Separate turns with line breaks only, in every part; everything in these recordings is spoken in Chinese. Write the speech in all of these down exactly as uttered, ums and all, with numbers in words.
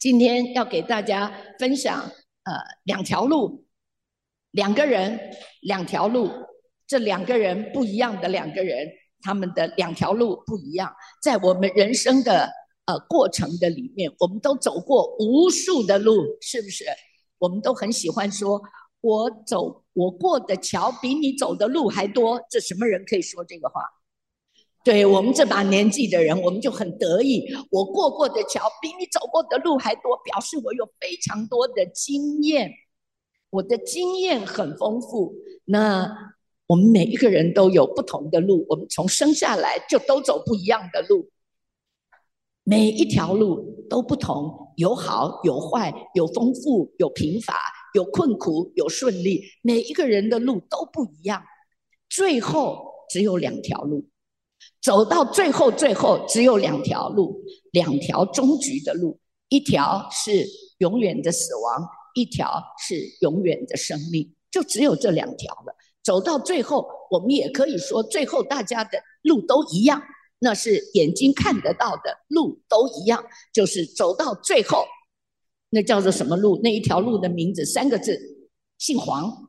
今天要给大家分享呃两条路，两个人两条路，这两个人不一样的两个人，他们的两条路不一样，在我们人生的呃过程的里面，我们都走过无数的路，是不是？我们都很喜欢说，我走我过的桥比你走的路还多，这什么人可以说这个话？对我们这把年纪的人，我们就很得意，我过过的桥比你走过的路还多，表示我有非常多的经验，我的经验很丰富。那我们每一个人都有不同的路，我们从生下来就都走不一样的路，每一条路都不同，有好有坏，有丰富有贫乏，有困苦有顺利，每一个人的路都不一样，最后只有两条路，走到最后最后只有两条路，两条终局的路，一条是永远的死亡，一条是永远的生命，就只有这两条了。走到最后，我们也可以说最后大家的路都一样，那是眼睛看得到的路都一样，就是走到最后，那叫做什么路？那一条路的名字三个字，姓黄。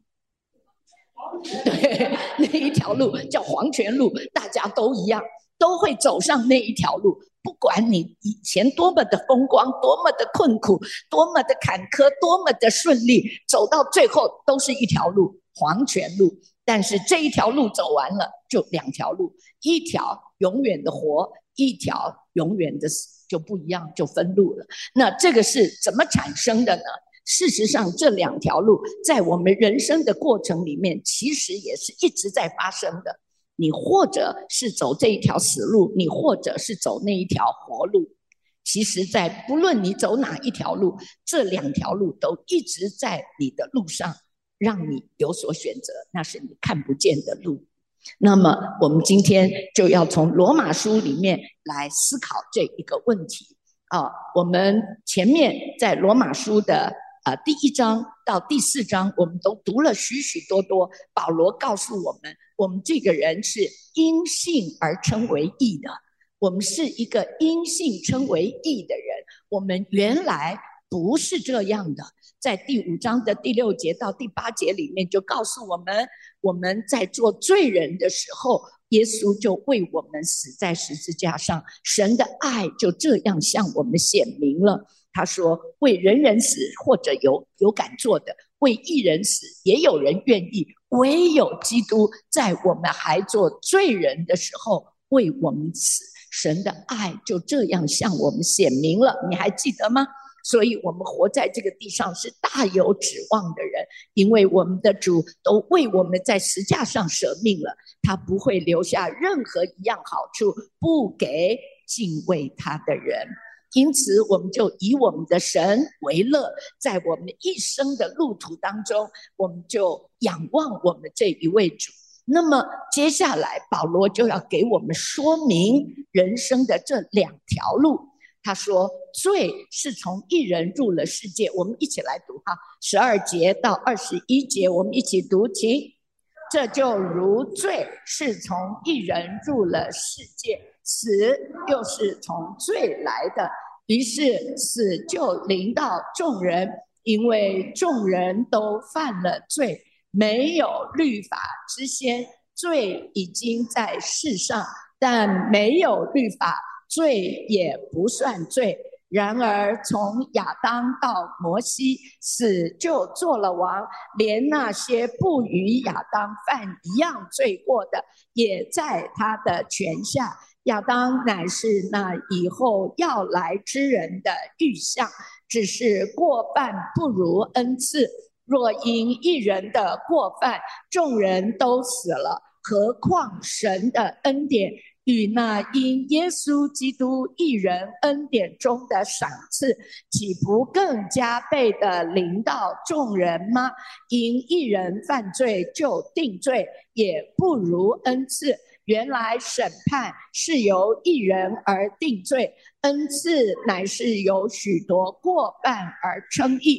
对，那一条路叫黄泉路，大家都一样，都会走上那一条路。不管你以前多么的风光，多么的困苦，多么的坎坷，多么的顺利，走到最后都是一条路，黄泉路。但是这一条路走完了，就两条路，一条永远的活，一条永远的死，就不一样，就分路了。那这个是怎么产生的呢？事实上，这两条路在我们人生的过程里面，其实也是一直在发生的。你或者是走这一条死路，你或者是走那一条活路。其实，在不论你走哪一条路，这两条路都一直在你的路上，让你有所选择，那是你看不见的路。那么，我们今天就要从罗马书里面来思考这一个问题啊。我们前面在罗马书的呃，第一章到第四章，我们都读了许许多多。保罗告诉我们，我们这个人是因信而称为义的，我们是一个因信称为义的人。我们原来不是这样的，在第五章的第六节到第八节里面就告诉我们，我们在做罪人的时候，耶稣就为我们死在十字架上，神的爱就这样向我们显明了。他说，为人人死，或者有有敢做的，为义人死，也有人愿意，唯有基督在我们还做罪人的时候为我们死，神的爱就这样向我们显明了。你还记得吗？所以我们活在这个地上是大有指望的人，因为我们的主都为我们在十架上舍命了，他不会留下任何一样好处不给敬畏他的人。因此我们就以我们的神为乐，在我们一生的路途当中，我们就仰望我们这一位主。那么接下来保罗就要给我们说明人生的这两条路。他说，罪是从一人入了世界，我们一起来读哈，十二节到二十一节，我们一起读，请。这就如罪是从一人入了世界，死又是从罪来的，于是死就临到众人，因为众人都犯了罪，没有律法之先，罪已经在世上，但没有律法，罪也不算罪。然而从亚当到摩西，死就做了王，连那些不与亚当犯一样罪过的，也在他的权下。亚当乃是那以后要来之人的预像，只是过犯不如恩赐。若因一人的过犯，众人都死了，何况神的恩典与那因耶稣基督一人恩典中的赏赐，岂不更加倍的临到众人吗？因一人犯罪就定罪，也不如恩赐。原来审判是由一人而定罪，恩赐乃是由许多过犯而称义。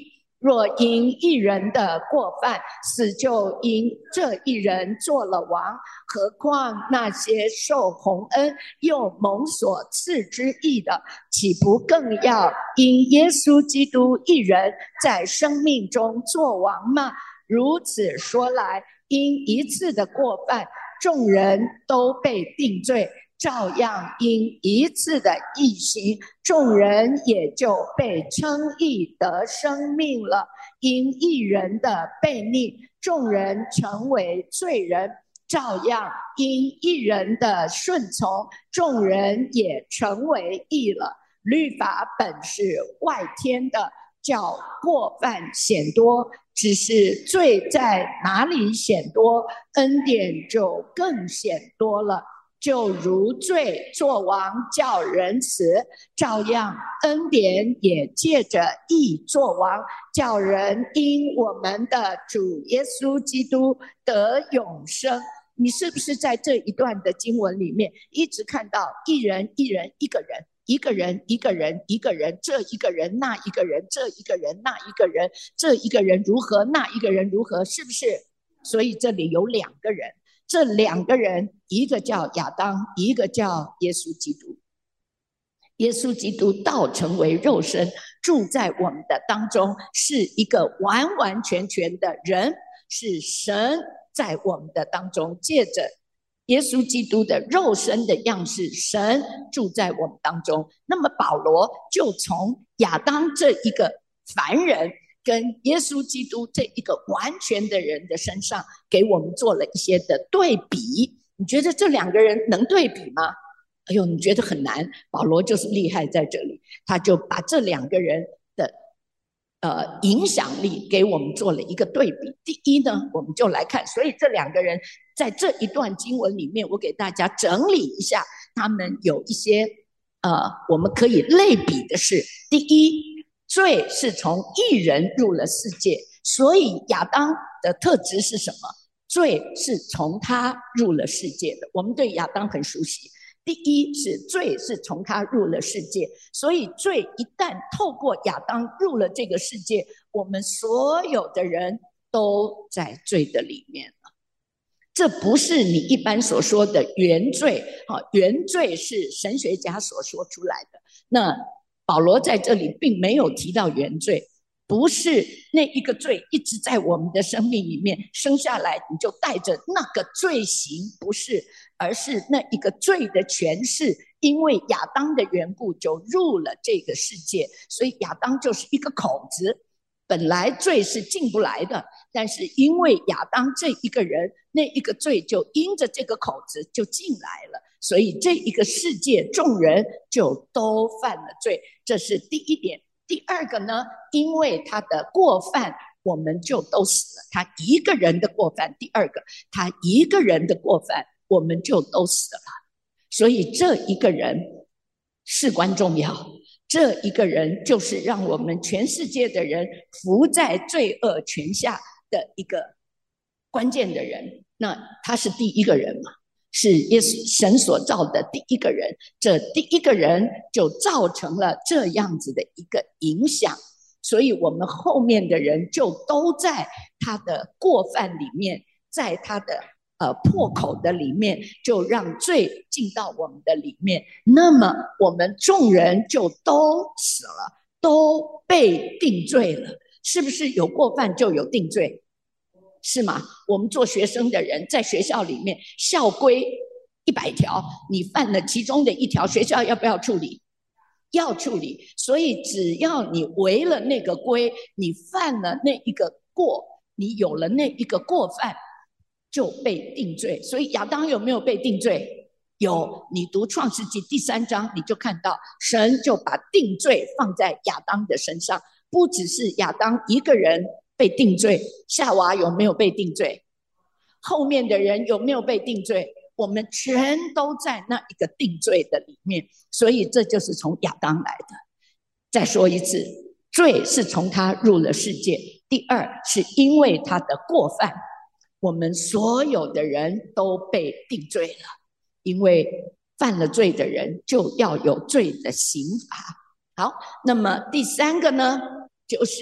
若因一人的过犯，死就因这一人做了王，何况那些受洪恩又蒙所赐之义的，岂不更要因耶稣基督一人在生命中做王吗？如此说来，因一次的过犯，众人都被定罪，照样因一次的义行，众人也就被称义得生命了。因一人的悖逆，众人成为罪人，照样因一人的顺从，众人也成为义了。律法本是外添的，叫过犯显多，只是罪在哪里显多，恩典就更显多了。就如罪作王叫人死，照样恩典也借着义作王，叫人因我们的主耶稣基督得永生。你是不是在这一段的经文里面一直看到一人一人一个人，一个人一个人一个人，这一个人那一个人，这一个人那一个人，这一个人如何那一个人如何，是不是？所以这里有两个人，这两个人，一个叫亚当，一个叫耶稣基督。耶稣基督道成为肉身，住在我们的当中，是一个完完全全的人，是神在我们的当中，借着耶稣基督的肉身的样式，神住在我们当中。那么保罗就从亚当这一个凡人跟耶稣基督这一个完全的人的身上，给我们做了一些的对比。你觉得这两个人能对比吗？哎呦，你觉得很难。保罗就是厉害在这里，他就把这两个人的呃影响力给我们做了一个对比。第一呢，我们就来看，所以这两个人在这一段经文里面，我给大家整理一下，他们有一些呃我们可以类比的是，第一，罪是从一人入了世界，所以亚当的特质是什么？罪是从他入了世界的。我们对亚当很熟悉。第一是罪是从他入了世界，所以罪一旦透过亚当入了这个世界，我们所有的人都在罪的里面了。这不是你一般所说的原罪，原罪是神学家所说出来的。那保罗在这里并没有提到原罪，不是那一个罪一直在我们的生命里面，生下来你就带着那个罪行，不是，而是那一个罪的权势，因为亚当的缘故就入了这个世界，所以亚当就是一个口子，本来罪是进不来的，但是因为亚当这一个人，那一个罪就因着这个口子就进来了，所以这一个世界众人就都犯了罪，这是第一点。第二个呢，因为他的过犯，我们就都死了。他一个人的过犯，第二个，他一个人的过犯，我们就都死了。所以这一个人事关重要，这一个人就是让我们全世界的人伏在罪恶权下的一个关键的人。那他是第一个人嘛？是耶稣神所造的第一个人，这第一个人就造成了这样子的一个影响，所以我们后面的人就都在他的过犯里面，在他的呃破口的里面，就让罪进到我们的里面，那么我们众人就都死了，都被定罪了。是不是有过犯就有定罪？是吗？我们做学生的人在学校里面，校规一百条，你犯了其中的一条，学校要不要处理？要处理。所以只要你违了那个规，你犯了那一个过，你有了那一个过犯，就被定罪。所以亚当有没有被定罪？有。你读创世纪第三章，你就看到神就把定罪放在亚当的身上，不只是亚当一个人被定罪，夏娃有没有被定罪？后面的人有没有被定罪？我们全都在那一个定罪的里面，所以这就是从亚当来的。再说一次，罪是从他入了世界，第二是因为他的过犯，我们所有的人都被定罪了，因为犯了罪的人就要有罪的刑罚。好，那么第三个呢，就是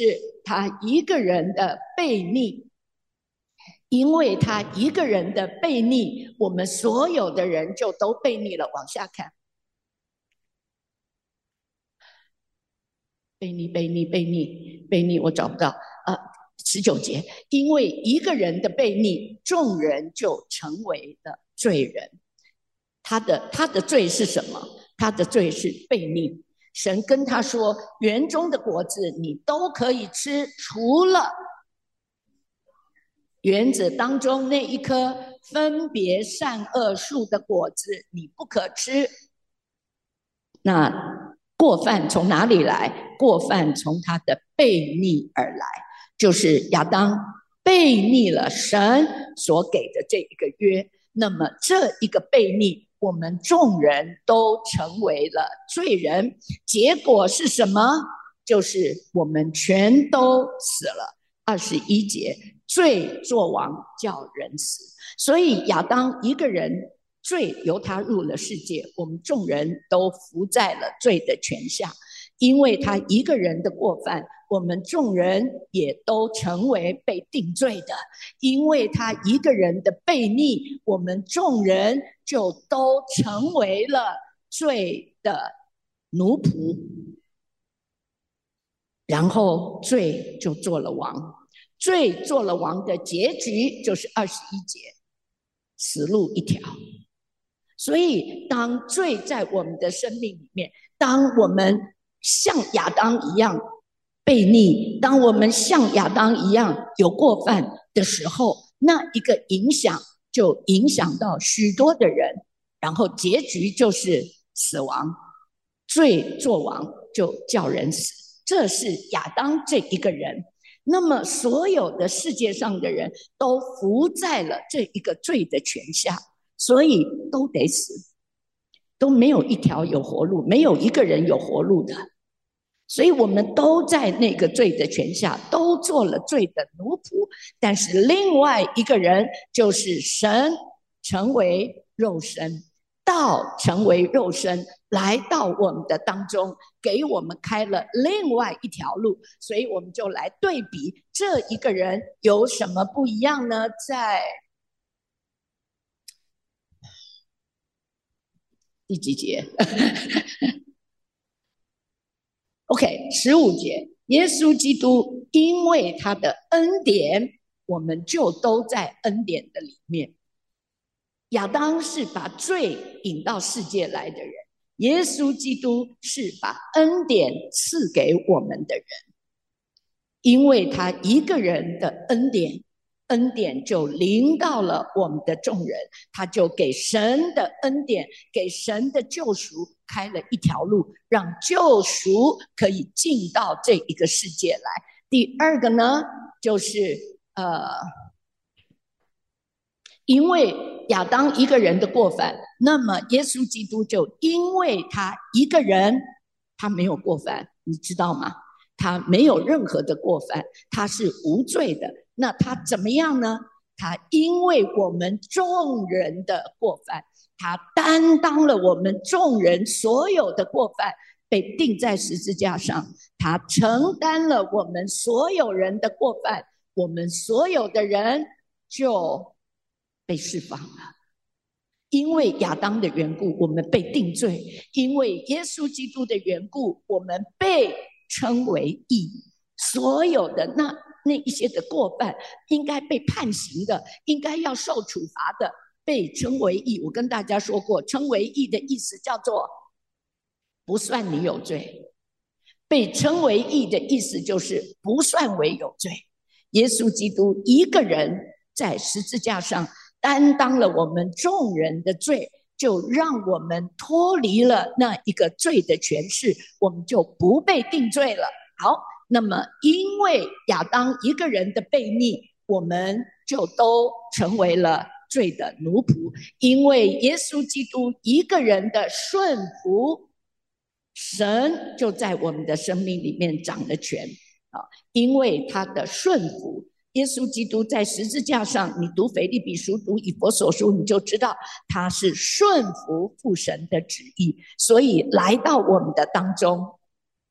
他一个人的悖逆，因为他一个人的悖逆，我们所有的人就都悖逆了。往下看，悖逆，悖逆，悖逆，悖逆，我找不到啊。十九节，因为一个人的悖逆，众人就成为了罪人。他的他的罪是什么？他的罪是悖逆。神跟他说，园中的果子你都可以吃，除了园子当中那一棵分别善恶树的果子你不可吃。那过犯从哪里来？过犯从他的悖逆而来，就是亚当悖逆了神所给的这一个约。那么这一个悖逆，我们众人都成为了罪人，结果是什么？就是我们全都死了。二十一节，罪作王，叫人死。所以亚当一个人，罪由他入了世界，我们众人都伏在了罪的权下。因为他一个人的过犯，我们众人也都成为被定罪的。因为他一个人的悖逆，我们众人就都成为了罪的奴仆。然后罪就做了王，罪做了王的结局就是二十一节，死路一条。所以当罪在我们的生命里面，当我们像亚当一样悖逆，当我们像亚当一样有过犯的时候，那一个影响就影响到许多的人，然后结局就是死亡。罪作王就叫人死，这是亚当这一个人。那么所有的世界上的人都伏在了这一个罪的权下，所以都得死，都没有一条有活路，没有一个人有活路的。所以我们都在那个罪的权下，都做了罪的奴仆。但是另外一个人就是神成为肉身，道成为肉身，来到我们的当中，给我们开了另外一条路。所以我们就来对比这一个人有什么不一样呢？在第几节？OK， 十五节，耶稣基督因为他的恩典，我们就都在恩典的里面。亚当是把罪引到世界来的人，耶稣基督是把恩典赐给我们的人。因为他一个人的恩典，恩典就临到了我们的众人，他就给神的恩典，给神的救赎开了一条路，让救赎可以进到这一个世界来。第二个呢，就是呃，因为亚当一个人的过犯，那么耶稣基督就因为他一个人，他没有过犯，你知道吗？他没有任何的过犯，他是无罪的。那他怎么样呢？他因为我们众人的过犯，他担当了我们众人所有的过犯，被钉在十字架上，他承担了我们所有人的过犯，我们所有的人就被释放了。因为亚当的缘故，我们被定罪；因为耶稣基督的缘故，我们被称为义。所有的那那一些的过犯，应该被判刑的，应该要受处罚的，被称为义。我跟大家说过，称为义的意思叫做不算你有罪。被称为义的意思就是不算为有罪。耶稣基督一个人在十字架上担当了我们众人的罪，就让我们脱离了那一个罪的权势，我们就不被定罪了。好，那么因为亚当一个人的悖逆，我们就都成为了罪的奴仆。因为耶稣基督一个人的顺服，神就在我们的生命里面掌了权。因为他的顺服，耶稣基督在十字架上，你读腓立比书，读以弗所书，你就知道他是顺服父神的旨意，所以来到我们的当中，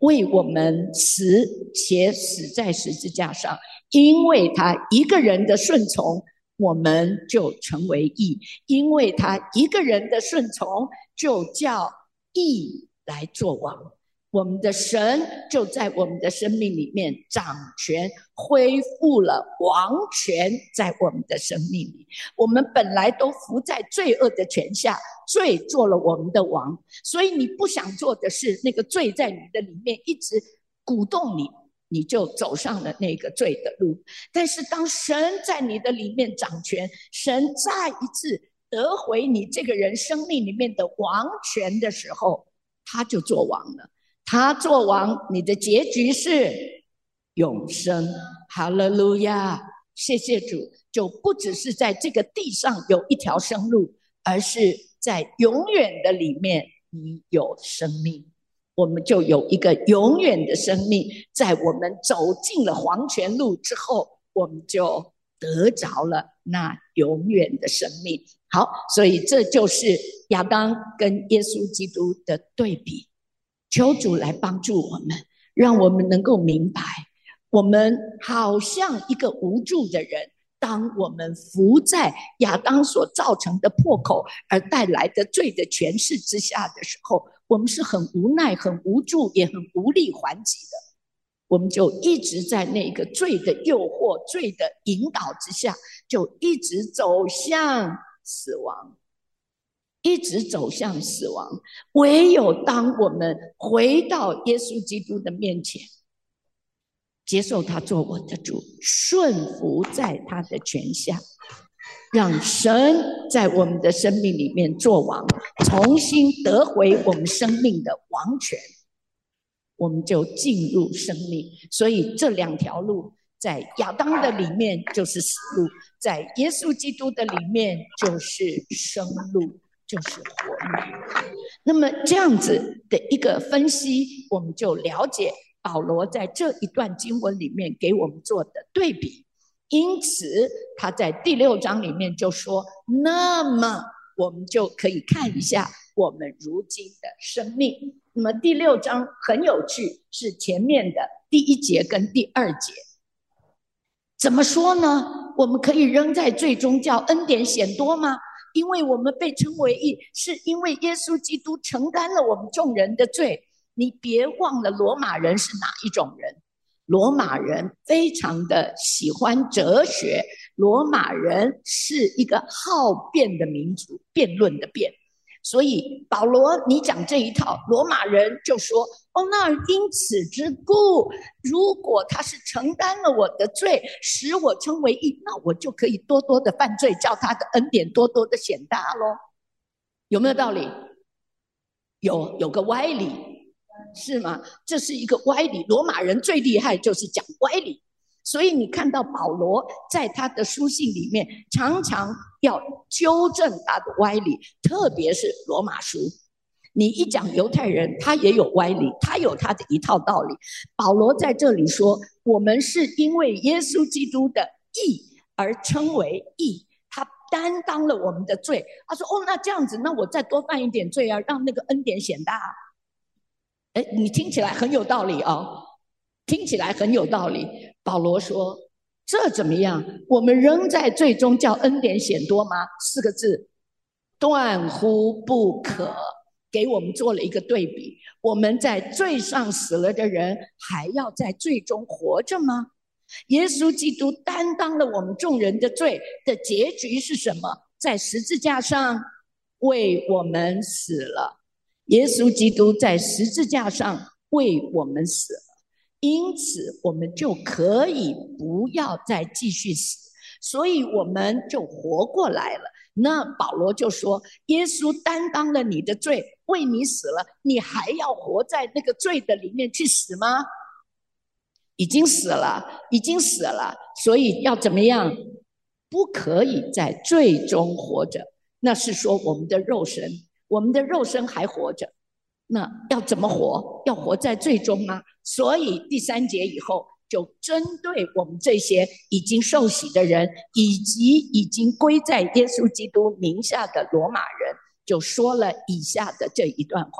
为我们死，且死在十字架上，因为他一个人的顺从，我们就成为义，因为他一个人的顺从，就叫义来做王。我们的神就在我们的生命里面掌权，恢复了王权在我们的生命里。我们本来都服在罪恶的权下，罪做了我们的王，所以你不想做的事，那个罪在你的里面一直鼓动你，你就走上了那个罪的路。但是当神在你的里面掌权，神再一次得回你这个人生命里面的王权的时候，他就做王了。他做王，你的结局是永生。哈利路亚，谢谢主。就不只是在这个地上有一条生路，而是在永远的里面你有生命，我们就有一个永远的生命。在我们走进了黄泉路之后，我们就得着了那永远的生命。好，所以这就是亚当跟耶稣基督的对比。求主来帮助我们，让我们能够明白，我们好像一个无助的人，当我们伏在亚当所造成的破口而带来的罪的权势之下的时候，我们是很无奈、很无助，也很无力还击的。我们就一直在那个罪的诱惑、罪的引导之下，就一直走向死亡。一直走向死亡，唯有当我们回到耶稣基督的面前，接受他做我的主，顺服在他的权下，让神在我们的生命里面做王，重新得回我们生命的王权，我们就进入生命。所以这两条路，在亚当的里面就是死路，在耶稣基督的里面就是生路，就是活路。那么这样子的一个分析，我们就了解保罗在这一段经文里面给我们做的对比。因此他在第六章里面就说，那么我们就可以看一下我们如今的生命。那么第六章很有趣，是前面的第一节跟第二节。怎么说呢？我们可以扔在罪中叫恩典显多吗？因为我们被称为义，是因为耶稣基督承担了我们众人的罪。你别忘了罗马人是哪一种人？罗马人非常的喜欢哲学，罗马人是一个好辩的民族，辩论的辩。所以保罗你讲这一套，罗马人就说，哦，那因此之故，如果他是承担了我的罪，使我称为义，那我就可以多多的犯罪，叫他的恩典多多的显大咯。有没有道理？有，有个歪理，是吗？这是一个歪理。罗马人最厉害就是讲歪理，所以你看到保罗在他的书信里面常常要纠正他的歪理，特别是罗马书。你一讲犹太人，他也有歪理，他有他的一套道理。保罗在这里说，我们是因为耶稣基督的义而称为义，他担当了我们的罪。他说，哦，那这样子，那我再多犯一点罪啊，让那个恩典显大。哎，你听起来很有道理哦，听起来很有道理。保罗说，这怎么样？我们仍在罪中叫恩典显多吗？四个字，断乎不可。给我们做了一个对比，我们在罪上死了的人，还要在罪中活着吗？耶稣基督担当了我们众人的罪的结局是什么？在十字架上为我们死了。耶稣基督在十字架上为我们死了，因此我们就可以不要再继续死，所以我们就活过来了。那保罗就说，耶稣担当了你的罪，为你死了，你还要活在那个罪的里面去死吗？已经死了，已经死了，所以要怎么样？不可以在罪中活着。那是说我们的肉身，我们的肉身还活着，那要怎么活？要活在罪中吗？所以第三节以后就针对我们这些已经受洗的人，以及已经归在耶稣基督名下的罗马人，就说了以下的这一段话。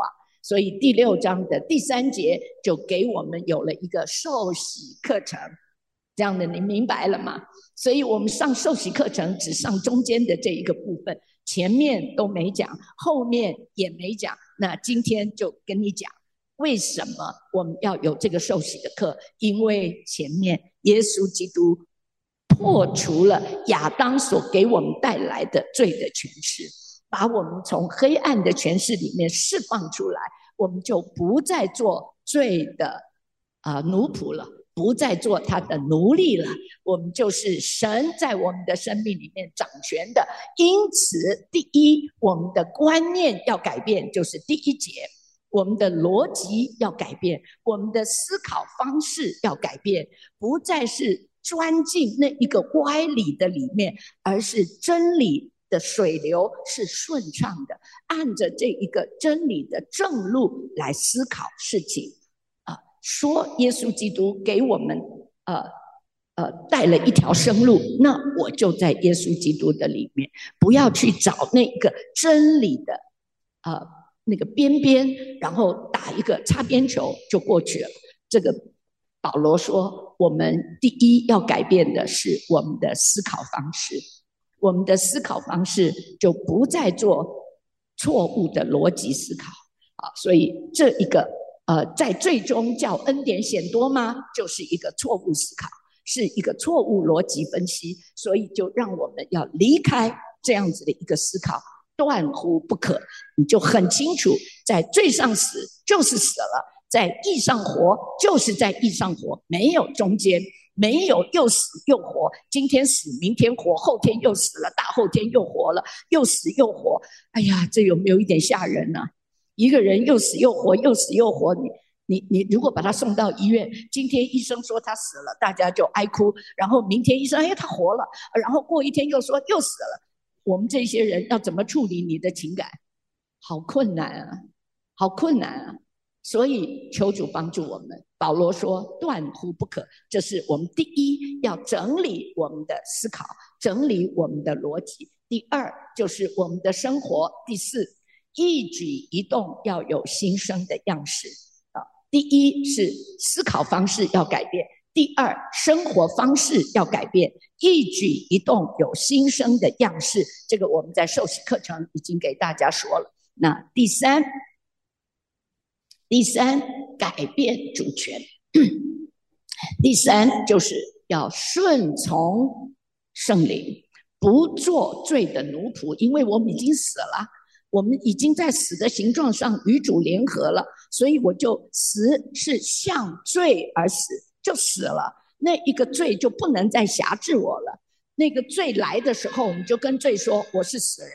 所以第六章的第三节就给我们有了一个受洗课程，这样的你明白了吗？所以我们上受洗课程只上中间的这一个部分，前面都没讲，后面也没讲。那今天就跟你讲为什么我们要有这个受洗的课，因为前面耶稣基督破除了亚当所给我们带来的罪的权势，把我们从黑暗的权势里面释放出来，我们就不再做罪的、呃、奴仆了，不再做他的奴隶了，我们就是神在我们的生命里面掌权的。因此第一，我们的观念要改变，就是第一节，我们的逻辑要改变，我们的思考方式要改变，不再是钻进那一个歪理的里面，而是真理的水流是顺畅的，按着这一个真理的正路来思考事情。呃、说耶稣基督给我们呃呃带了一条生路，那我就在耶稣基督的里面，不要去找那个真理的呃那个边边，然后打一个擦边球就过去了。这个保罗说，我们第一要改变的是我们的思考方式，我们的思考方式就不再做错误的逻辑思考啊。所以这一个呃，在最终叫恩典显多吗？就是一个错误思考，是一个错误逻辑分析，所以就让我们要离开这样子的一个思考，断乎不可。你就很清楚，在罪上死就是死了，在义上活就是在义上活，没有中间，没有又死又活，今天死明天活，后天又死了，大后天又活了，又死又活。哎呀，这有没有一点吓人啊？一个人又死又活，又死又活，你你你如果把他送到医院，今天医生说他死了，大家就哀哭，然后明天医生哎他活了，然后过一天又说又死了，我们这些人要怎么处理你的情感？好困难啊，好困难啊！所以求主帮助我们。保罗说断乎不可，这是我们第一要整理我们的思考，整理我们的逻辑。第二就是我们的生活。第四，一举一动要有新生的样式。第一是思考方式要改变，第二生活方式要改变，一举一动有新生的样式。这个我们在受洗课程已经给大家说了。那第三第三改变主权第三就是要顺从圣灵，不做罪的奴仆，因为我们已经死了，我们已经在死的形状上与主联合了，所以我就死是向罪而死，就死了，那一个罪就不能再辖制我了。那个罪来的时候，我们就跟罪说我是死人。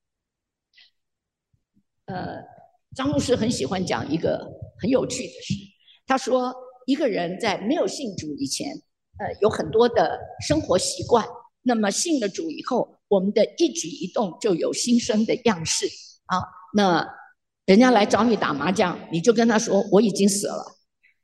呃，张牧师很喜欢讲一个很有趣的事，他说一个人在没有信主以前，呃，有很多的生活习惯，那么信了主以后，我们的一举一动就有新生的样式啊。那人家来找你打麻将，你就跟他说我已经死了，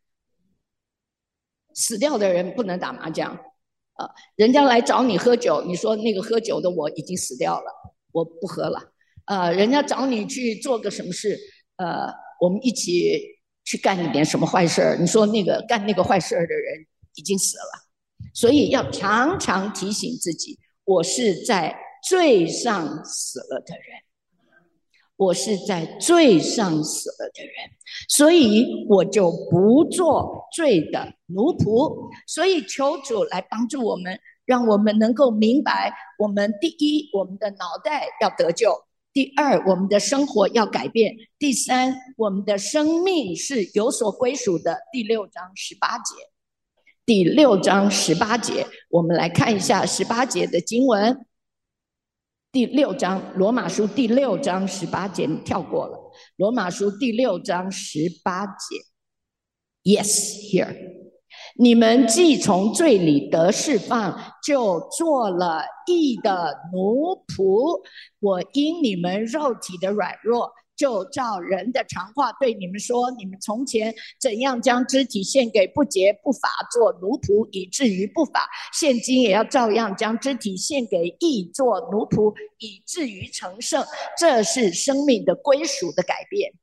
死掉的人不能打麻将。呃，人家来找你喝酒，你说那个喝酒的我已经死掉了，我不喝了。呃，人家找你去做个什么事，呃，我们一起去干一点什么坏事，你说那个干那个坏事的人已经死了。所以要常常提醒自己，我是在罪上死了的人，我是在罪上死了的人，所以我就不做罪的奴仆。所以求主来帮助我们，让我们能够明白，我们第一，我们的脑袋要得救；第二，我们的生活要改变；第三，我们的生命是有所归属的。第六章十八节，第六章十八节，我们来看一下十八节的经文。第六章，罗马书第六章十八节，你跳过了。罗马书第六章十八节 ，Yes, here。你们既从罪里得释放，就做了义的奴仆。我因你们肉体的软弱，就照人的常话对你们说：你们从前怎样将肢体献给不洁不法做奴仆，以至于不法，现今也要照样将肢体献给义做奴仆，以至于成圣。这是生命的归属的改变。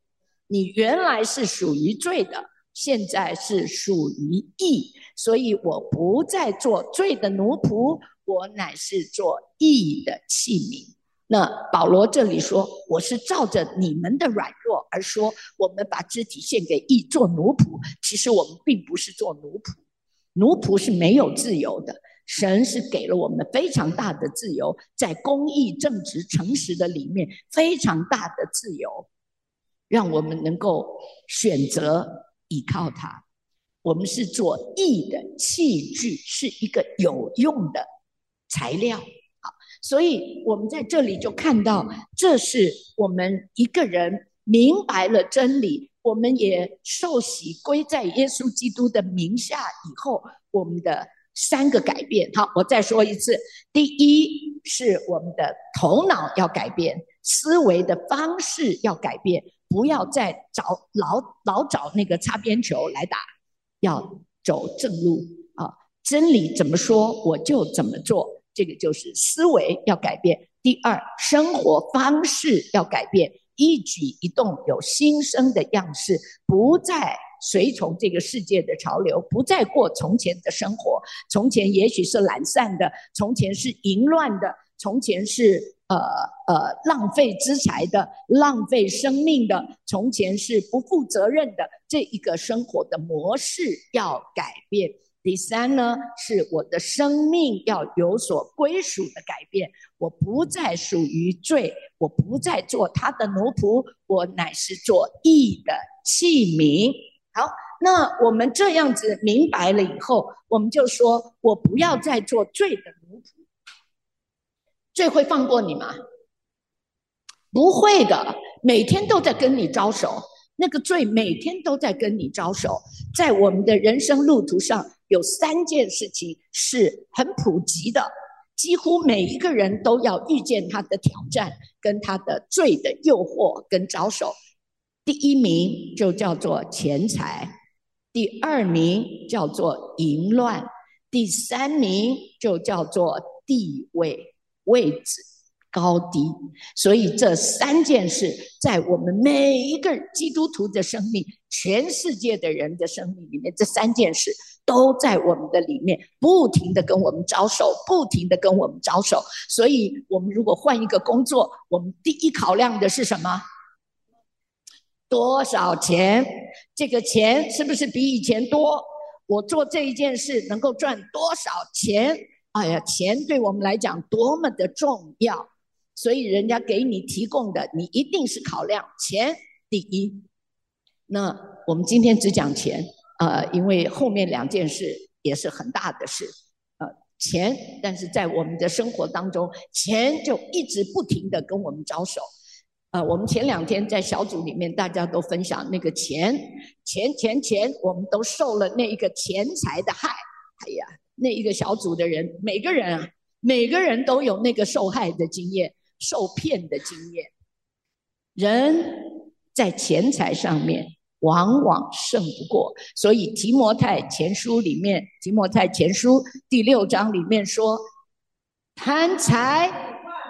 你原来是属于罪的，现在是属于义，所以我不再做罪的奴仆，我乃是做义的器皿。那保罗这里说，我是照着你们的软弱而说，我们把肢体献给义，做奴仆。其实我们并不是做奴仆，奴仆是没有自由的，神是给了我们非常大的自由，在公义、正直、诚实的里面，非常大的自由，让我们能够选择依靠他。我们是做义的器具，是一个有用的材料。所以我们在这里就看到，这是我们一个人明白了真理，我们也受洗归在耶稣基督的名下以后，我们的三个改变。好，我再说一次，第一是我们的头脑要改变，思维的方式要改变，不要再找老老找那个擦边球来打，要走正路啊！真理怎么说我就怎么做。这个就是思维要改变。第二，生活方式要改变，一举一动有新生的样式，不再随从这个世界的潮流，不再过从前的生活。从前也许是懒散的，从前是淫乱的，从前是呃呃浪费资财的，浪费生命的，从前是不负责任的，这一个生活的模式要改变。第三呢，是我的生命要有所归属的改变，我不再属于罪，我不再做他的奴仆，我乃是做义的器皿。好，那我们这样子明白了以后，我们就说，我不要再做罪的奴仆。罪会放过你吗？不会的，每天都在跟你招手，那个罪每天都在跟你招手。在我们的人生路途上，有三件事情是很普及的，几乎每一个人都要遇见他的挑战，跟他的罪的诱惑跟招手。第一名就叫做钱财，第二名叫做淫乱，第三名就叫做地位、位置、高低。所以这三件事在我们每一个基督徒的生命，全世界的人的生命里面，这三件事都在我们的里面不停的跟我们招手，不停的跟我们招手。所以我们如果换一个工作，我们第一考量的是什么？多少钱？这个钱是不是比以前多？我做这一件事能够赚多少钱？哎呀，钱对我们来讲多么的重要，所以人家给你提供的，你一定是考量钱第一。那我们今天只讲钱，呃，因为后面两件事也是很大的事，呃，钱，但是在我们的生活当中，钱就一直不停的跟我们招手。呃，我们前两天在小组里面，大家都分享那个钱，钱，钱，钱，我们都受了那一个钱财的害。哎呀，那一个小组的人，每个人啊，每个人都有那个受害的经验，受骗的经验。人在钱财上面往往胜不过，所以提摩太前书里面，提摩太前书第六章里面说，贪财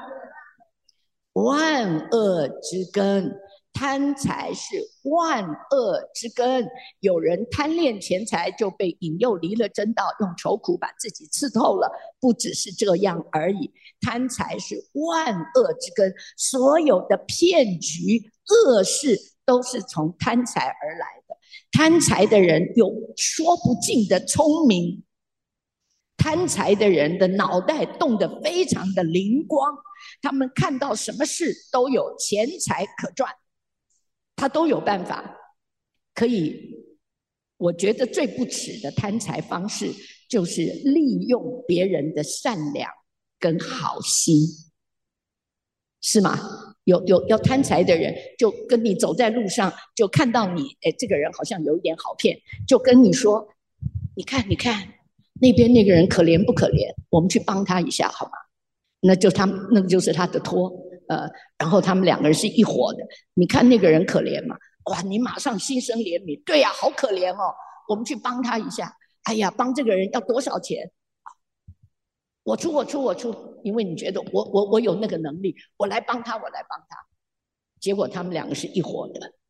万恶之根，贪财是万恶之根。有人贪恋钱财，就被引诱离了真道，用愁苦把自己刺透了。不只是这样而已，贪财是万恶之根，所有的骗局、恶事都是从贪财而来的。贪财的人有说不尽的聪明，贪财的人的脑袋动得非常的灵光，他们看到什么事都有钱财可赚，他都有办法可以。我觉得最不耻的贪财方式就是利用别人的善良跟好心，是吗？有有要贪财的人，就跟你走在路上，就看到你，哎，这个人好像有一点好骗，就跟你说，你看，你看那边那个人可怜不可怜？我们去帮他一下好吗？那就他，那个就是他的托，呃，然后他们两个人是一伙的。你看那个人可怜嘛？哇，你马上心生怜悯，对呀、啊，好可怜哦，我们去帮他一下。哎呀，帮这个人要多少钱？我出，我出，我出，因为你觉得我我我有那个能力，我来帮他，我来帮他。结果他们两个是一伙的，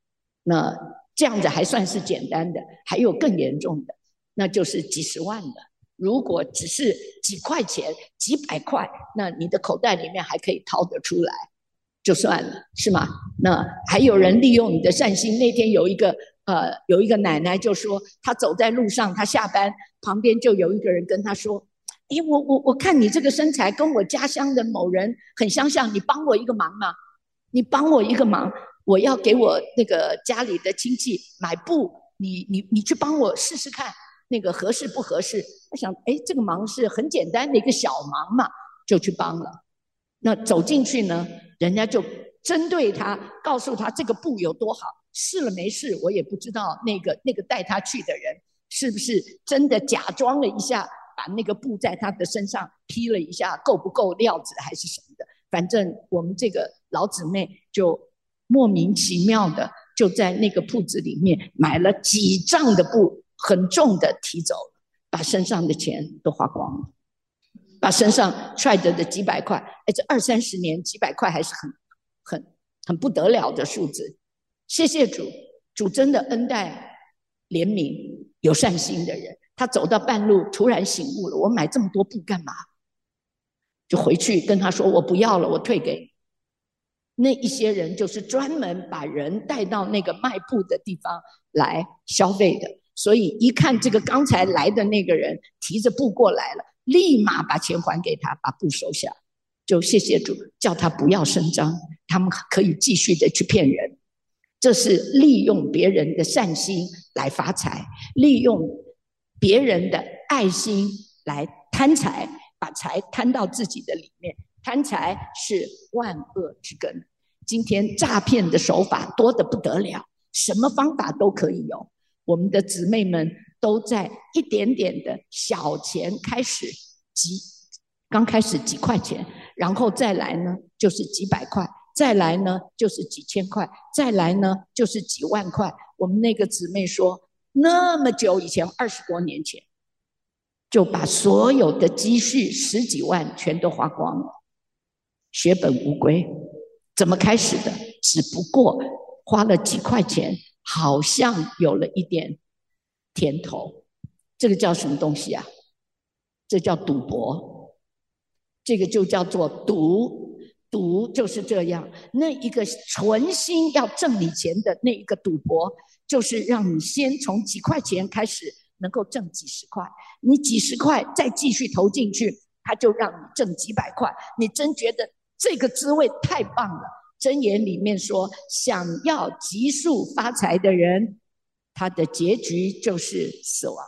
那这样子还算是简单的，还有更严重的，那就是几十万的。如果只是几块钱、几百块，那你的口袋里面还可以掏得出来，就算了，是吗？那还有人利用你的善心。那天有一个呃，有一个奶奶就说，她走在路上，她下班旁边就有一个人跟她说：“哎，我我我看你这个身材跟我家乡的某人很相像，你帮我一个忙吗？你帮我一个忙，我要给我那个家里的亲戚买布，你你你去帮我试试看。”那个合适不合适？我想，哎，这个忙是很简单的一个小忙嘛，就去帮了。那走进去呢，人家就针对他，告诉他这个布有多好，试了没试，我也不知道那个那个带他去的人是不是真的假装了一下，把那个布在他的身上披了一下，够不够料子还是什么的。反正我们这个老姊妹就莫名其妙的就在那个铺子里面买了几丈的布。很重的提走，把身上的钱都花光了，把身上揣着的几百块，哎，这二三十年几百块还是很很很不得了的数字。谢谢主，主真的恩待怜悯有善心的人。他走到半路突然醒悟了，我买这么多布干嘛？就回去跟他说，我不要了，我退给你。那一些人就是专门把人带到那个卖布的地方来消费的。所以一看这个刚才来的那个人提着布过来了，立马把钱还给他，把布收下，就谢谢主，叫他不要声张，他们可以继续的去骗人。这是利用别人的善心来发财，利用别人的爱心来贪财，把财贪到自己的里面。贪财是万恶之根。今天诈骗的手法多得不得了，什么方法都可以有。我们的姊妹们都在一点点的小钱开始几，刚开始几块钱，然后再来呢就是几百块，再来呢就是几千块，再来呢就是几万块。我们那个姊妹说，那么久以前，二十多年前，就把所有的积蓄十几万全都花光了，血本无归。怎么开始的？只不过花了几块钱，好像有了一点甜头。这个叫什么东西啊？这叫赌博，这个就叫做赌。赌就是这样，那一个存心要挣你钱的那一个赌博，就是让你先从几块钱开始能够挣几十块，你几十块再继续投进去，他就让你挣几百块。你真觉得这个滋味太棒了。箴言里面说，想要急速发财的人，他的结局就是死亡。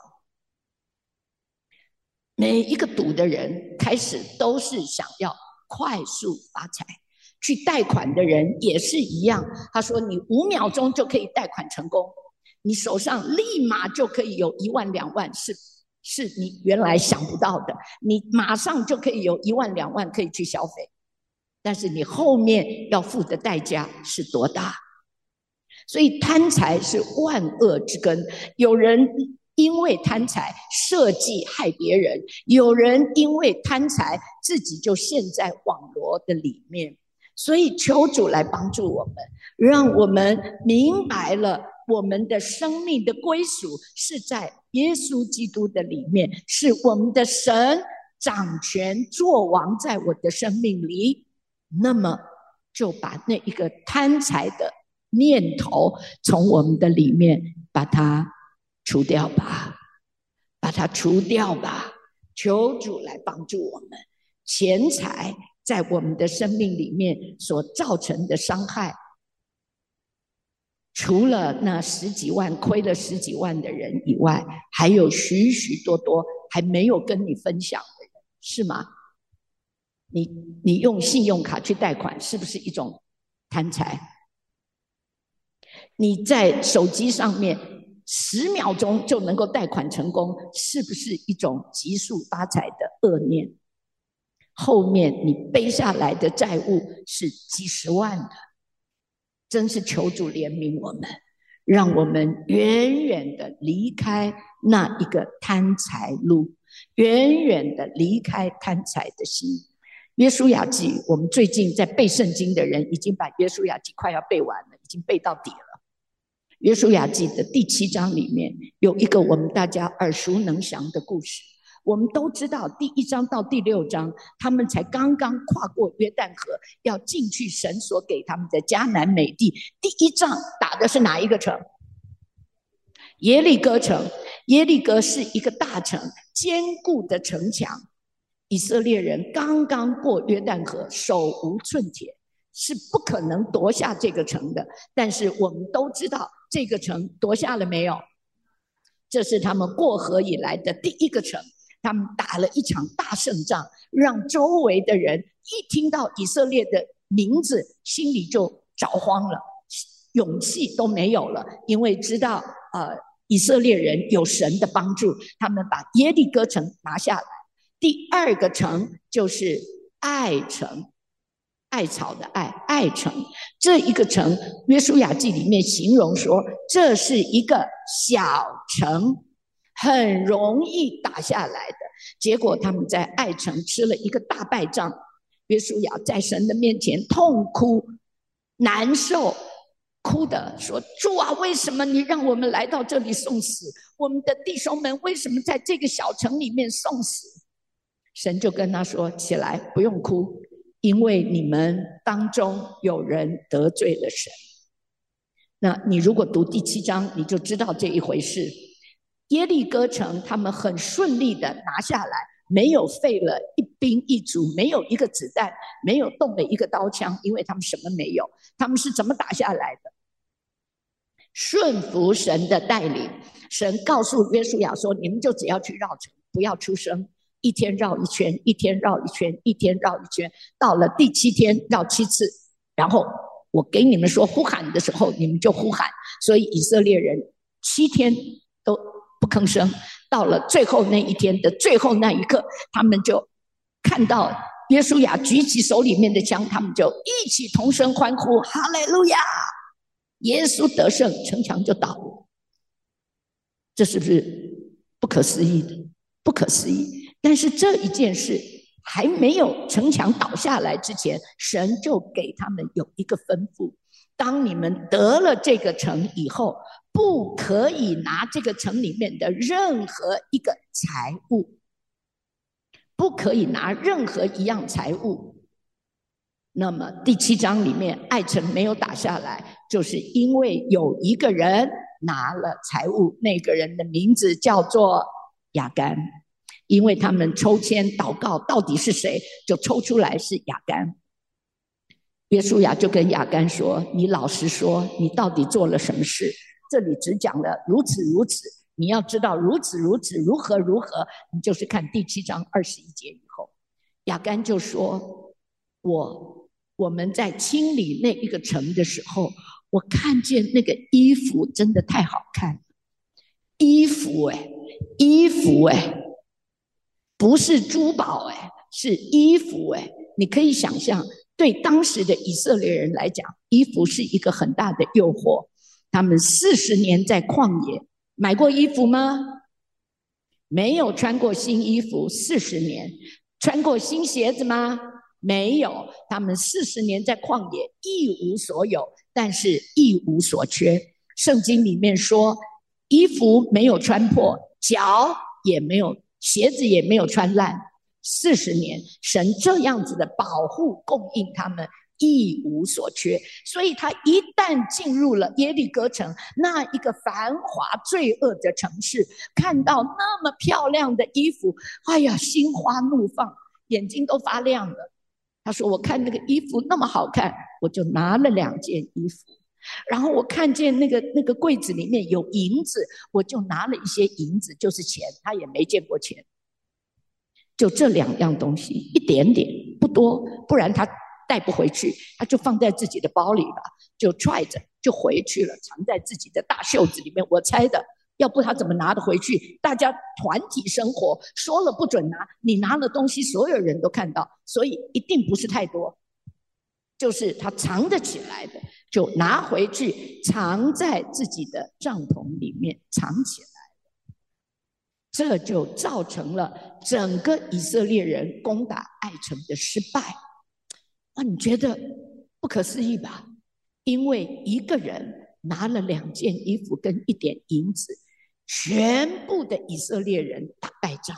每一个赌的人开始都是想要快速发财，去贷款的人也是一样。他说你五秒钟就可以贷款成功，你手上立马就可以有一万两万，是是你原来想不到的，你马上就可以有一万两万可以去消费。但是你后面要付的代价是多大？所以贪财是万恶之根。有人因为贪财设计害别人，有人因为贪财自己就陷在网罗的里面。所以求主来帮助我们，让我们明白了我们的生命的归属是在耶稣基督的里面，是我们的神掌权作王在我的生命里。那么就把那一个贪财的念头从我们的里面把它除掉吧，把它除掉吧。求主来帮助我们。钱财在我们的生命里面所造成的伤害，除了那十几万亏了十几万的人以外，还有许许多多还没有跟你分享的人，是吗？你你用信用卡去贷款，是不是一种贪财？你在手机上面十秒钟就能够贷款成功，是不是一种急速发财的恶念？后面你背下来的债务是几十万的，真是求主怜悯我们，让我们远远的离开那一个贪财路，远远的离开贪财的心。约书亚记，我们最近在背圣经的人已经把约书亚记快要背完了，已经背到底了。 约书亚记的第七章里面有一个我们大家耳熟能详的故事。我们都知道，第一章到第六章，他们才刚刚跨过约旦河，要进去神所给他们的迦南美地。第一仗打的是哪一个城？耶利哥城。耶利哥是一个大城，坚固的城墙。以色列人刚刚过约旦河，手无寸铁，是不可能夺下这个城的。但是我们都知道，这个城夺下了没有？这是他们过河以来的第一个城。他们打了一场大胜仗，让周围的人一听到以色列的名字，心里就着慌了，勇气都没有了，因为知道呃以色列人有神的帮助，他们把耶利哥城拿下来。第二个城就是爱城，艾草的艾，爱城。这一个城，约书亚记里面形容说，这是一个小城，很容易打下来的。结果他们在爱城吃了一个大败仗，约书亚在神的面前痛哭难受，哭的说，主啊，为什么你让我们来到这里送死？我们的弟兄们为什么在这个小城里面送死？神就跟他说，起来，不用哭，因为你们当中有人得罪了神。那你如果读第七章，你就知道这一回事。耶利哥城他们很顺利的拿下来，没有费了一兵一卒，没有一个子弹，没有动了一个刀枪，因为他们什么没有。他们是怎么打下来的？顺服神的带领。神告诉约书亚说，你们就只要去绕城，不要出声，一天绕一圈，一天绕一圈，一天绕一圈，到了第七天绕七次，然后我给你们说呼喊的时候，你们就呼喊。所以以色列人七天都不吭声，到了最后那一天的最后那一刻，他们就看到约书亚举起手里面的枪，他们就一起同声欢呼，哈利路亚，耶稣得胜，城墙就倒了。这是不是不可思议的？不可思议。但是这一件事还没有城墙倒下来之前，神就给他们有一个吩咐，当你们得了这个城以后，不可以拿这个城里面的任何一个财物，不可以拿任何一样财物。那么第七章里面爱城没有打下来，就是因为有一个人拿了财物，那个人的名字叫做亚干。因为他们抽签祷告到底是谁，就抽出来是亚干。约书亚就跟亚干说，你老实说，你到底做了什么事？这里只讲了如此如此，你要知道如此如此如何如何，你就是看第七章二十一节以后。亚干就说，我我们在清理那一个城的时候，我看见那个衣服真的太好看了，衣服哎、欸，衣服哎、欸，不是珠宝哎、欸，是衣服哎、欸。你可以想象，对当时的以色列人来讲，衣服是一个很大的诱惑。他们四十年在旷野，买过衣服吗？没有穿过新衣服四十年。穿过新鞋子吗？没有。他们四十年在旷野，一无所有，但是一无所缺。圣经里面说，衣服没有穿破，脚也没有，鞋子也没有穿烂。四十年，神这样子的保护供应他们，一无所缺。所以他一旦进入了耶利哥城，那一个繁华罪恶的城市，看到那么漂亮的衣服，哎呀，心花怒放，眼睛都发亮了。他说，我看那个衣服那么好看，我就拿了两件衣服。然后我看见那个那个柜子里面有银子，我就拿了一些银子，就是钱，他也没见过钱。就这两样东西，一点点，不多，不然他带不回去，他就放在自己的包里了，就揣着就回去了，藏在自己的大袖子里面。我猜的，要不他怎么拿得回去？大家团体生活，说了不准拿，你拿了东西，所有人都看到，所以一定不是太多，就是他藏得起来的，就拿回去，藏在自己的帐篷里面，藏起来。这就造成了整个以色列人攻打爱城的失败。啊，你觉得不可思议吧？因为一个人拿了两件衣服跟一点银子，全部的以色列人打败仗。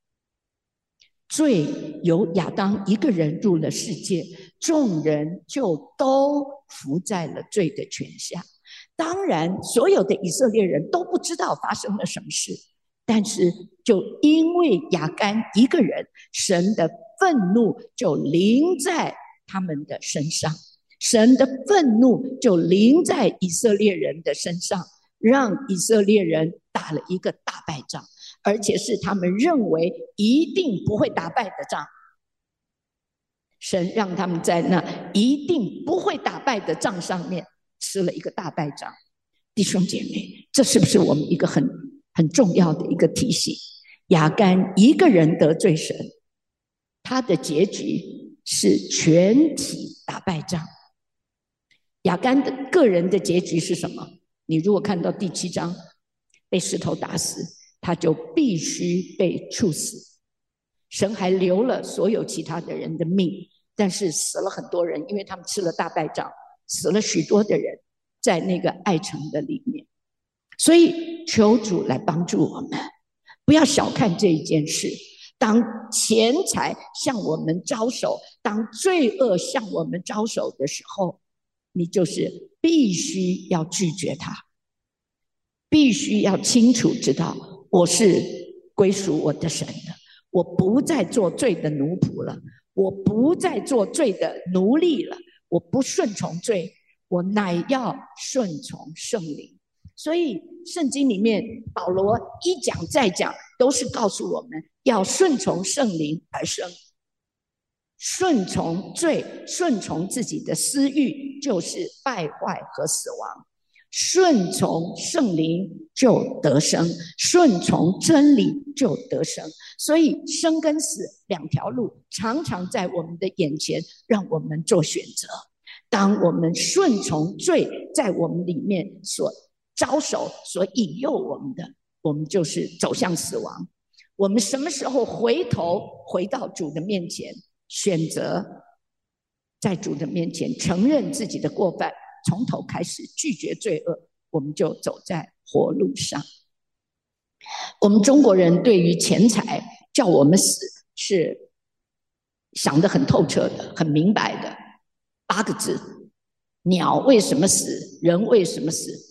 罪由亚当一个人入了世界，众人就都伏在了罪的权下。当然所有的以色列人都不知道发生了什么事，但是就因为亚干一个人，神的愤怒就临在他们的身上，神的愤怒就临在以色列人的身上，让以色列人打了一个大败仗，而且是他们认为一定不会打败的仗。神让他们在那一定不会打败的仗上面吃了一个大败仗。弟兄姐妹，这是不是我们一个很很重要的一个提醒？亚干一个人得罪神，他的结局是全体打败仗。亚干的个人的结局是什么？你如果看到第七章，被石头打死，他就必须被处死。神还留了所有其他的人的命，但是死了很多人，因为他们吃了大败仗，死了许多的人在那个爱城的里面。所以求主来帮助我们，不要小看这一件事。当钱财向我们招手，当罪恶向我们招手的时候，你就是必须要拒绝它，必须要清楚知道我是归属我的神的，我不再做罪的奴仆了，我不再做罪的奴隶了，我不顺从罪，我乃要顺从圣灵。所以圣经里面保罗一讲再讲，都是告诉我们要顺从圣灵而生。顺从罪，顺从自己的私欲，就是败坏和死亡；顺从圣灵就得生，顺从真理就得生。所以生跟死两条路常常在我们的眼前，让我们做选择。当我们顺从罪在我们里面所招手、所引诱我们的，我们就是走向死亡。我们什么时候回头回到主的面前，选择在主的面前承认自己的过犯，从头开始拒绝罪恶，我们就走在活路上。我们中国人对于钱财叫我们死是想得很透彻的，很明白的。八个字：鸟为什么死？人为什么死？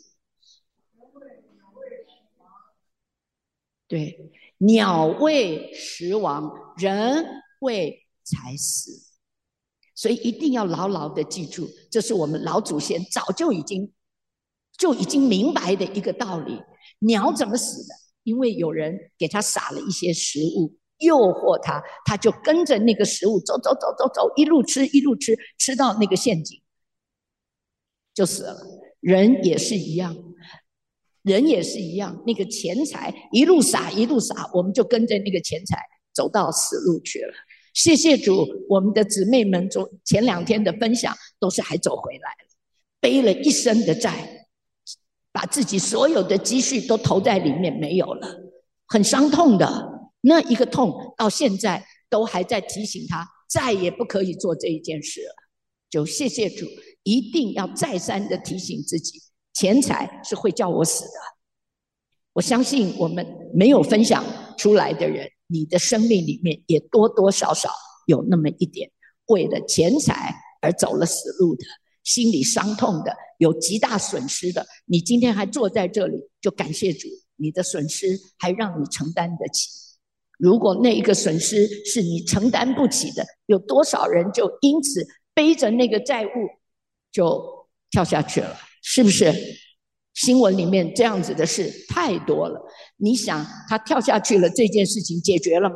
对，鸟为食亡，人为财死。所以一定要牢牢的记住，这是我们老祖先早就已经就已经明白的一个道理。鸟怎么死的？因为有人给它撒了一些食物，诱惑它，它就跟着那个食物走走走走走，一路吃一路吃，吃到那个陷阱就死了。人也是一样，人也是一样，那个钱财一路撒一路撒，我们就跟着那个钱财走到死路去了。谢谢主，我们的姊妹们前两天的分享都是还走回来了，背了一身的债，把自己所有的积蓄都投在里面，没有了，很伤痛的。那一个痛到现在都还在提醒他，再也不可以做这一件事了。就谢谢主，一定要再三的提醒自己，钱财是会叫我死的。我相信我们没有分享出来的人，你的生命里面也多多少少有那么一点为了钱财而走了死路的，心里伤痛的，有极大损失的。你今天还坐在这里，就感谢主，你的损失还让你承担得起。如果那一个损失是你承担不起的，有多少人就因此背着那个债务就跳下去了，是不是？新闻里面这样子的事太多了。你想他跳下去了，这件事情解决了吗？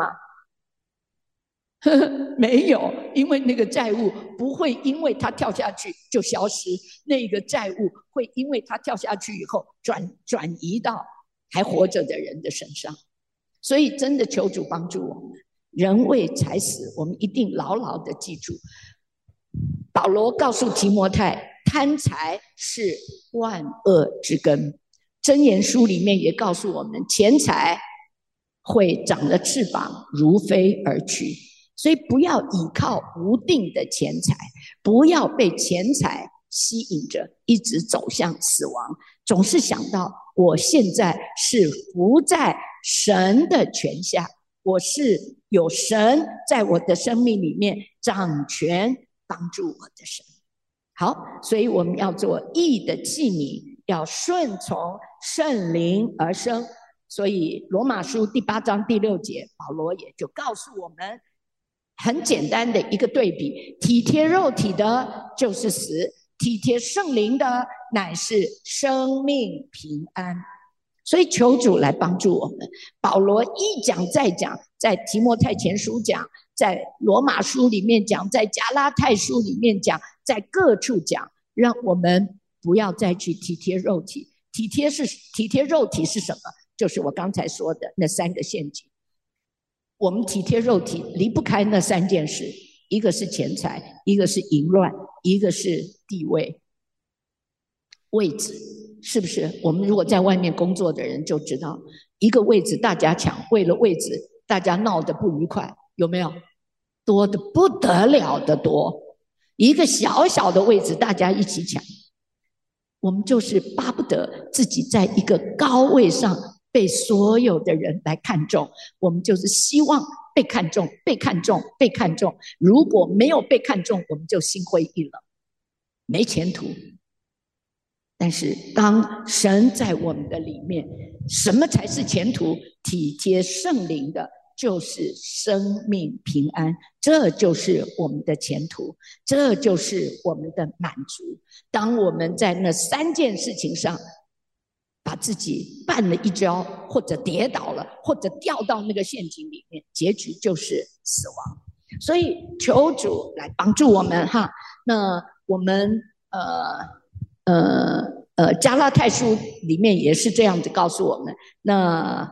没有，因为那个债务不会因为他跳下去就消失，那个债务会因为他跳下去以后转转移到还活着的人的身上。所以真的求主帮助我们，人为财死，我们一定牢牢的记住。保罗告诉提摩太，贪财是万恶之根。箴言书里面也告诉我们，钱财会长了翅膀，如飞而去。所以不要倚靠无定的钱财，不要被钱财吸引着，一直走向死亡。总是想到我现在是服在神的权下，我是有神在我的生命里面掌权帮助我的神。好，所以我们要做义的器皿，要顺从圣灵而生。所以罗马书第八章第六节，保罗也就告诉我们很简单的一个对比：体贴肉体的就是死，体贴圣灵的乃是生命平安。所以求主来帮助我们。保罗一讲再讲，在提摩太前书讲，在罗马书里面讲，在加拉太书里面讲，在各处讲，让我们不要再去体贴肉体。体贴是体贴肉体是什么？就是我刚才说的那三个陷阱。我们体贴肉体离不开那三件事，一个是钱财，一个是淫乱，一个是地位位置。是不是？我们如果在外面工作的人就知道，一个位置大家抢，为了位置大家闹得不愉快，有没有？多的不得了的多。一个小小的位置大家一起抢，我们就是巴不得自己在一个高位上被所有的人来看重，我们就是希望被看重，被看重，被看重。如果没有被看重，我们就心灰意冷，没前途。但是当神在我们的里面，什么才是前途？体贴圣灵的就是生命平安，这就是我们的前途，这就是我们的满足。当我们在那三件事情上把自己绊了一跤，或者跌倒了，或者掉到那个陷阱里面，结局就是死亡。所以求主来帮助我们哈。那我们呃呃呃，加拉太书里面也是这样子告诉我们。那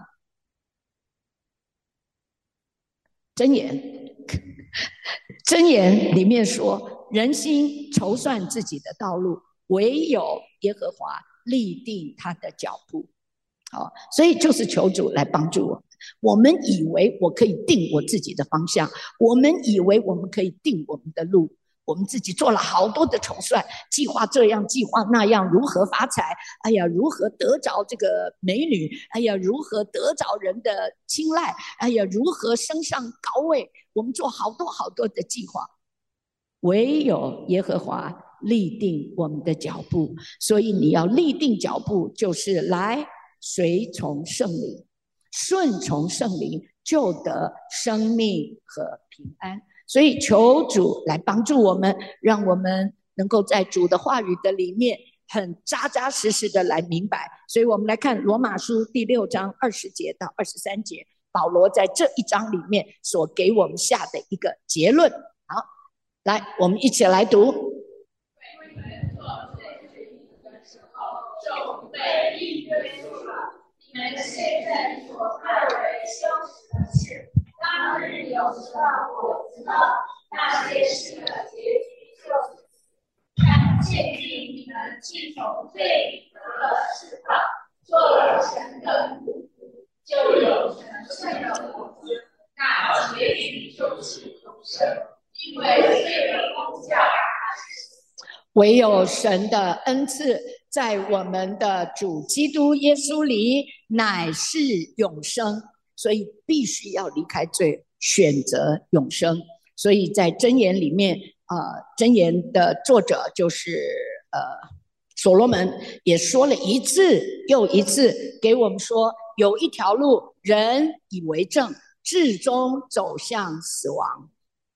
箴言，箴言里面说，人心筹算自己的道路，唯有耶和华立定他的脚步。好，所以就是求主来帮助我们。我们以为我可以定我自己的方向，我们以为我们可以定我们的路。我们自己做了好多的筹算，计划这样计划那样，如何发财，哎呀如何得着这个美女，哎呀如何得着人的青睐，哎呀如何升上高位，我们做好多好多的计划。唯有耶和华立定我们的脚步，所以你要立定脚步，就是来随从圣灵，顺从圣灵，就得生命和平安。所以求主来帮助我们，让我们能够在主的话语的里面很扎扎实实的来明白。所以我们来看罗马书第六章二十节到二十三节，保罗在这一章里面所给我们下的一个结论。好，来我们一起来读。就被力约束了，你们现在所看为羞耻的事，当日有时候我知道那些事的结局就是死，但现今你们既从罪里得了释放，做了神的仆仆，就有神圣的果子，那结局就是永生，因为罪的工价唯有神的恩赐在我们的主基督耶稣里乃是永生，所以必须要离开罪，选择永生。所以在箴言里面，呃，箴言的作者就是呃所罗门，也说了一次又一次，给我们说有一条路人以为正，至终走向死亡。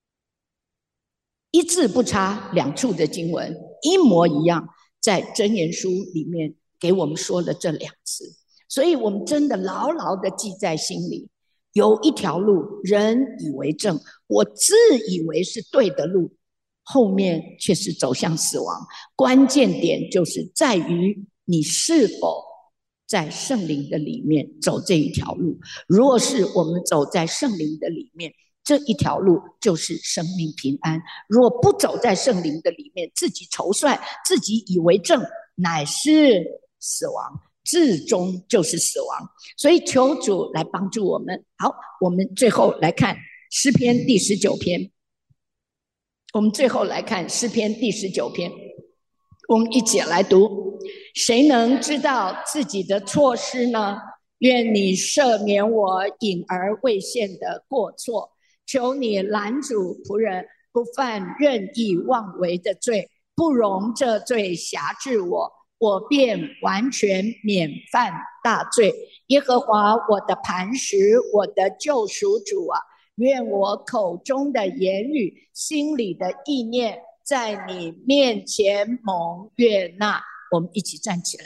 一字不差，两处的经文一模一样，在箴言书里面给我们说了这两次，所以我们真的牢牢的记在心里。有一条路人以为正，我自以为是对的路，后面却是走向死亡。关键点就是在于你是否在圣灵的里面走这一条路。若是我们走在圣灵的里面，这一条路就是生命平安。若不走在圣灵的里面，自己筹算，自己以为正，乃是死亡，至终就是死亡。所以求主来帮助我们。好，我们最后来看诗篇第十九篇。我们最后来看诗篇第十九篇。 我们一起来读，谁能知道自己的错失呢？愿你赦免我隐而未现的过错，求你拦阻仆人不犯任意妄为的罪，不容这罪辖制我，我便完全免犯大罪。耶和华我的磐石，我的救赎主啊，愿我口中的言语，心里的意念，在你面前蒙悦纳。我们一起站起来，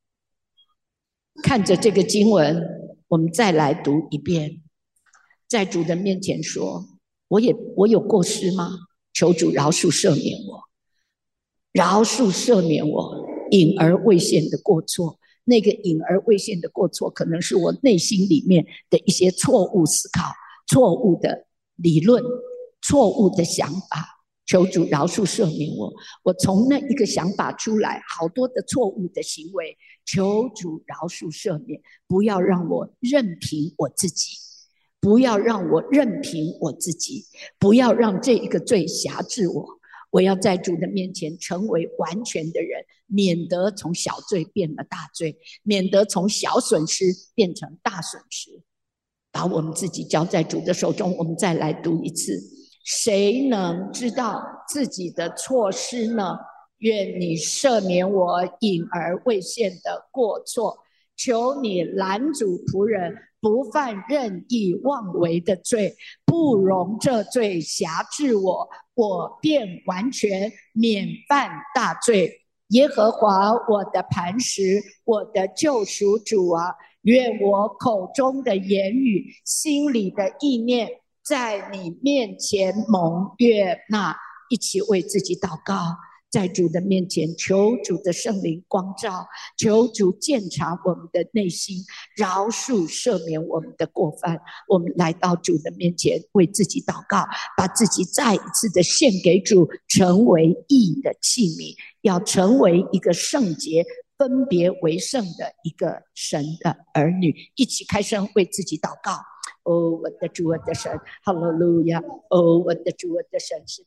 看着这个经文，我们再来读一遍。在主的面前说，我也我有过失吗？求主饶恕赦免我，饶恕赦免我隐而未现的过错。那个隐而未现的过错，可能是我内心里面的一些错误思考、错误的理论、错误的想法。求主饶恕赦免我，我从那一个想法出来，好多的错误的行为，求主饶恕赦免，不要让我任凭我自己，不要让我任凭我自己，不要让这一个罪辖制我。我要在主的面前成为完全的人，免得从小罪变了大罪，免得从小损失变成大损失。把我们自己交在主的手中，我们再来读一次。谁能知道自己的错失呢？愿你赦免我隐而未现的过错，求你拦阻仆人不犯任意妄为的罪，不容这罪辖制我，我便完全免犯大罪。耶和华我的磐石，我的救赎主啊，愿我口中的言语，心里的意念，在你面前蒙悦纳。一起为自己祷告，在主的面前求主的圣灵光照，求主鉴察我们的内心，饶恕赦免我们的过犯。我们来到主的面前为自己祷告，把自己再一次的献给主，成为义的器皿，要成为一个圣洁分别为圣的一个神的儿女。一起开声为自己祷告。哦，我的主，我的神，哈利路亚！哦，我的主，我的神，是的。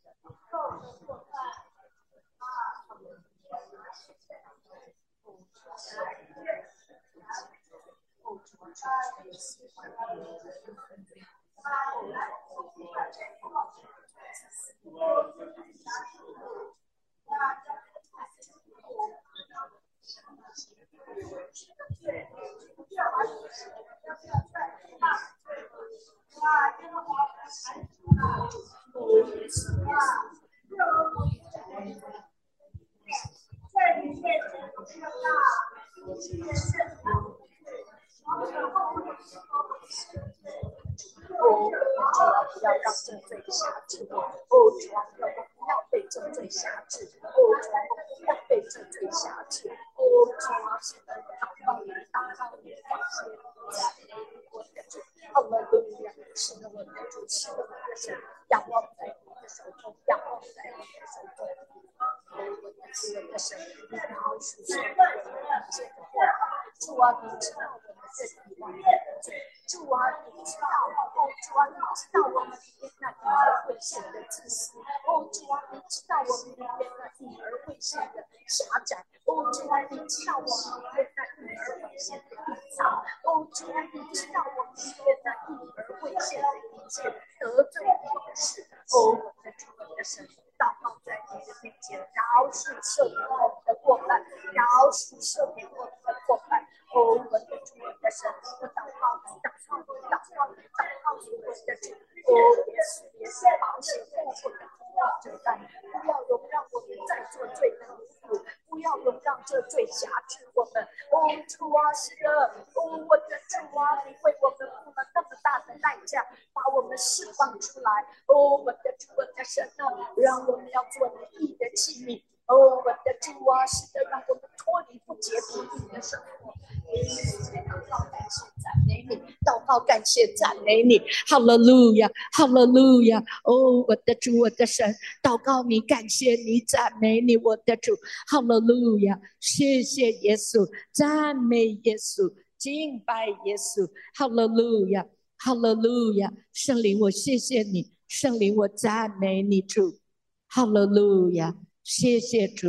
不要让这罪辖制我，哦，主啊，我不要被这罪辖制，哦，主啊，我不要被这罪辖制，哦，主啊，是的，祷告你，祷告你，感谢你，我的主，哈利路亚，是的，我的主，是的，我的神，仰望在你的手中，仰望在你的手中，哦，我的主，我的神，你饶恕赦免我们一切的过犯，主啊，你知道我们这以往的罪。主啊，你知道，哦，主啊，你知道我们里面那隐而未现的自私，哦，主啊，你知道我们里面那隐而未现的狭窄，哦，主啊，你知道我们里面那隐而未现的隐藏，哦，主啊，你知道我们里面那隐而未现的一切得罪你的事，哦，我的主，我的神，祷告在你的面前，饶恕赦免我们的过犯，饶恕赦免我们的过犯，哦，我的主，我的神，我祷告你，祷告你，祷告你，祷告你，我的主，哦，也是也是保险父父的不要罪犯，不要容让我们再做罪的奴仆，不要容让这罪辖制我们，哦，主啊，是的，哦，我的主啊，你为我们付了那么大的代价，把我们释放出来，哦，我的主，我的神啊，让我们要做你义的器皿，哦，我的主啊，是的，让我们脱离不洁不义的生活。祷告感谢赞美你，祷告感谢赞美你，哈利路亚，哈利路亚！哦，我的主，我的神，祷告你，感谢你，赞美你，我的主，哈利路亚！谢谢耶稣，赞美耶稣，敬拜耶稣，哈利路亚，哈利路亚！圣灵，我谢谢你，圣灵，我赞美你，主，哈利路亚！谢谢主，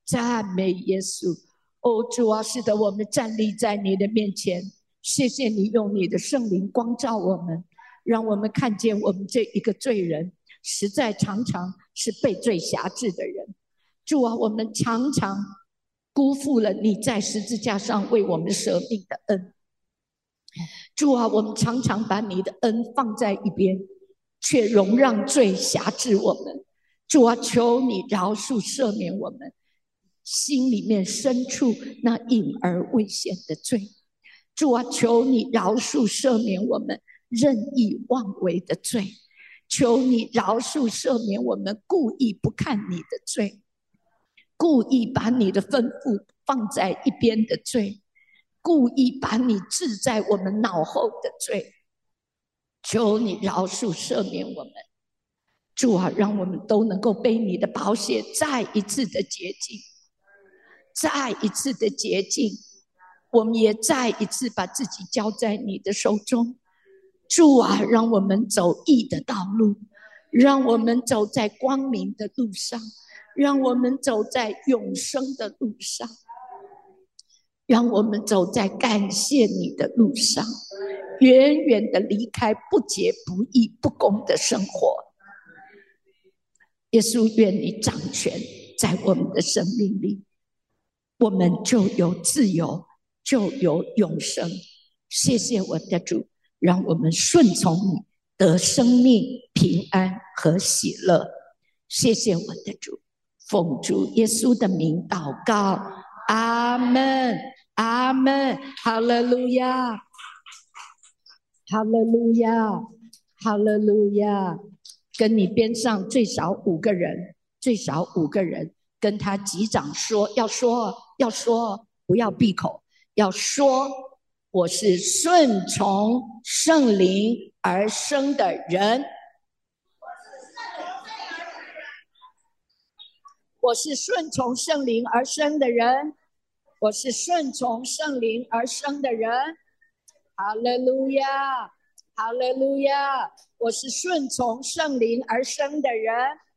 赞美耶稣。哦，主啊，是的，我们站立在你的面前，谢谢你用你的圣灵光照我们，让我们看见我们这一个罪人实在常常是被罪辖制的人。主啊，我们常常辜负了你在十字架上为我们舍命的恩。主啊，我们常常把你的恩放在一边，却容让罪辖制我们。主啊，求你饶恕赦免我们心里面深处那隐而未显的罪。主啊，求你饶恕赦免我们任意妄为的罪，求你饶恕赦免我们故意不看你的罪，故意把你的吩咐放在一边的罪，故意把你置在我们脑后的罪。求你饶恕赦免我们。主啊，让我们都能够被你的宝血再一次的洁净，再一次的洁净。我们也再一次把自己交在你的手中。主啊，让我们走义的道路，让我们走在光明的路上，让我们走在永生的路上，让我们走在感谢你的路上，远远的离开不洁不义不公的生活。耶稣，愿你掌权在我们的生命里，我们就有自由，就有永生。谢谢我的主，让我们顺从你，得生命、平安和喜乐。谢谢我的主，奉主耶稣的名祷告，阿们，阿们，哈利路亚，哈利路亚，哈利路亚。跟你边上最少五个人，最少五个人，跟他击掌说，要说，要说，不要闭口，要说，我是顺从圣灵而生的人。我是顺从圣灵而生的人。我是顺从圣灵而生的人。哈利路亚，哈利路亚。我是顺从圣灵而生的人。